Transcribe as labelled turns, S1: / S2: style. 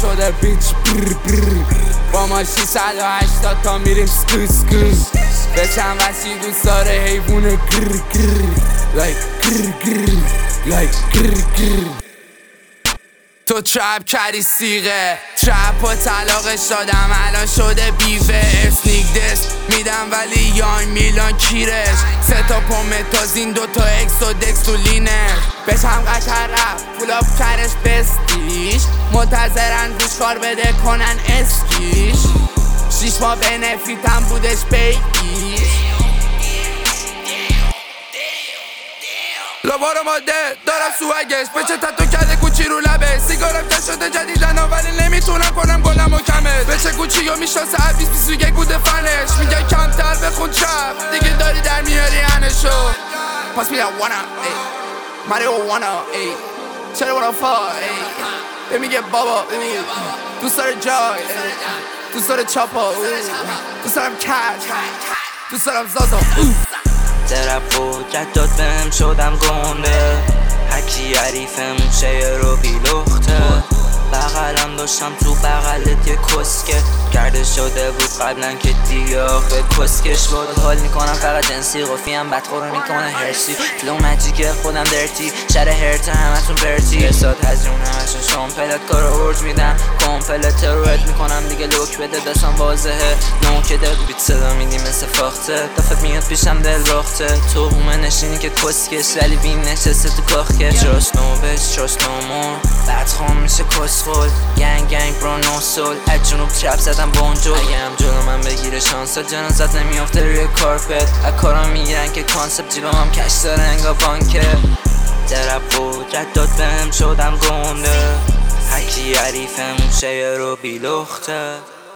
S1: شده بیچ با ما 680 تا میریم سکر به چند وحشی دوست داره حیوونه تو ترپ کردی سیغه ترپ و طلاقش دادم الان شده بیوه اسنیک دست میدم ولی یان میلان کیرش 3 تا پومتازین 2 تا اکس و دکس تو لینش بهش هم قشر رفت پول اپ کرش بستیش منتظرن روش کار بده کنن اسکیش 6 ماه بنفیتم بودش بیگیش لبارو ماده دارم سوگش بچه تتو کرده کوچی رو لبه سیگارم که شده جدیدن ولی نمیتونم کنم گلم و کمه بچه کوچی و میشناسه 20-21 بوده فنش میگه کمتر بخون چپ دیگه داری در میاری هنشو پاس میدم وانا ماریوانا چرا وانا فا به میگه بابا دوست داره جای دوست داره چاپا دوست دارم کج دوست دارم زازا
S2: ترپ و جداد بهم شدم گنده هرکی عریفم شیر رو بیلخته بغلم داشتم تو بغلت یه کسکه کرده شده بود قبلا که دیگه آخه کسکش بود حال میکنم فقط جنسی قفیم بدخورو میکنه هرسی فلو مجیکه خودم درتی شر هرته همتون برتی رساد هزیون همشون شامپلت کارو ارج میدم کامپلت روید میکنم دیگه لوک بده دستم واضحه نوکه دل بیت صدا میدی مثل فاخته دفت میاد پیشم دل راخته تو همه نشینی که کسکش ولی بین نشسته تو کاخکش تراست نو بش تراست نو مور بدخوام میشه کسخول گنگ برو نو سول از جنوب چپ زدم بونجو اگه هم جلو من بگیره شانسا جنازت نمیافته روی کارپت از کارا میگیرن که کانسپت جیلو هم کش داره انگا بانکه ترپ و جداد بهم شدم گنده هرکی عریفم شیر رو بیلخته